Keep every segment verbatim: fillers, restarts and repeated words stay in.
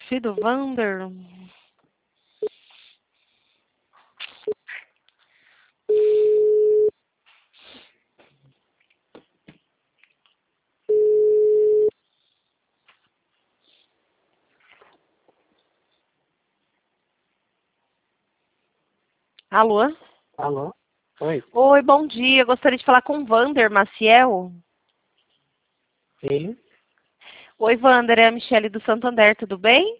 Filho do Vander. Alô? Alô? Oi. Oi, bom dia. Gostaria de falar com o Vander Maciel. Ele? Oi, Vander, é a Michele do Santander, tudo bem?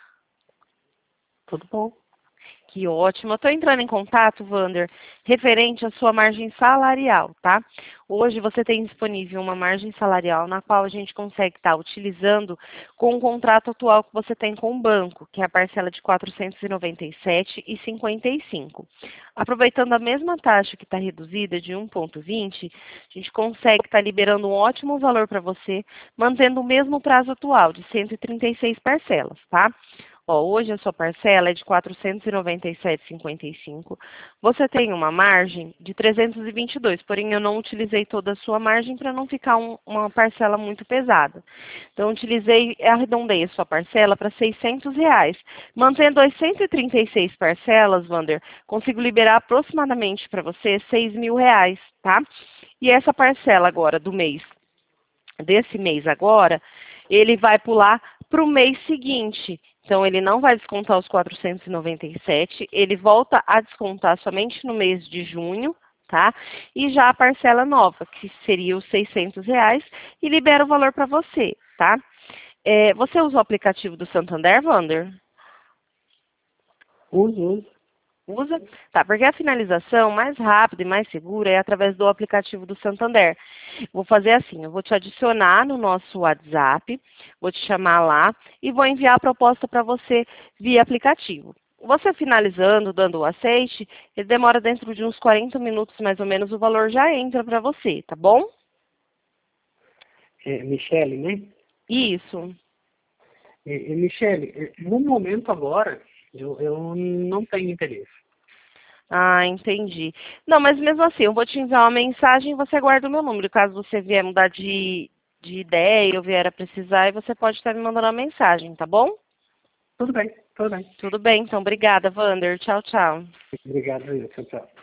Tudo bom? Que ótimo. Eu estou entrando em contato, Vander, referente à sua margem salarial, tá? Hoje você tem disponível uma margem salarial na qual a gente consegue estar utilizando com o contrato atual que você tem com o banco, que é a parcela de quatrocentos e noventa e sete reais e cinquenta e cinco centavos. Aproveitando a mesma taxa que está reduzida de um vírgula vinte, a gente consegue estar liberando um ótimo valor para você, mantendo o mesmo prazo atual, de cento e trinta e seis parcelas, tá? Ó, hoje a sua parcela é de quatrocentos e noventa e sete reais e cinquenta e cinco centavos. Você tem uma margem de trezentos e vinte e dois, porém eu não utilizei toda a sua margem para não ficar um, uma parcela muito pesada. Então, utilizei, arredondei a sua parcela para seiscentos reais. Mantendo as cento e trinta e seis parcelas, Vander, consigo liberar aproximadamente para você seis mil reais, tá? E essa parcela agora do mês, desse mês agora, ele vai pular para o mês seguinte. Então, ele não vai descontar os quatrocentos e noventa e sete, ele volta a descontar somente no mês de junho, tá? E já a parcela nova, que seria os seiscentos reais, e libera o valor para você, tá? É, você usa o aplicativo do Santander, Vander? Uso, uso. Usa? Tá, porque a finalização mais rápida e mais segura é através do aplicativo do Santander. Vou fazer assim, eu vou te adicionar no nosso WhatsApp, vou te chamar lá e vou enviar a proposta para você via aplicativo. Você finalizando, dando o aceite, ele demora dentro de uns quarenta minutos mais ou menos, o valor já entra para você, tá bom? É, Michele, né? Isso. É, é, Michele, é, no momento agora, eu, eu não tenho interesse. Ah, entendi. Não, mas mesmo assim, eu vou te enviar uma mensagem e você guarda o meu número. Caso você vier mudar de, de ideia ou vier a precisar, você pode estar me mandando uma mensagem, tá bom? Tudo bem, tudo bem. Tudo bem, então. Obrigada, Vander. Tchau, tchau. Obrigado, tchau, tchau.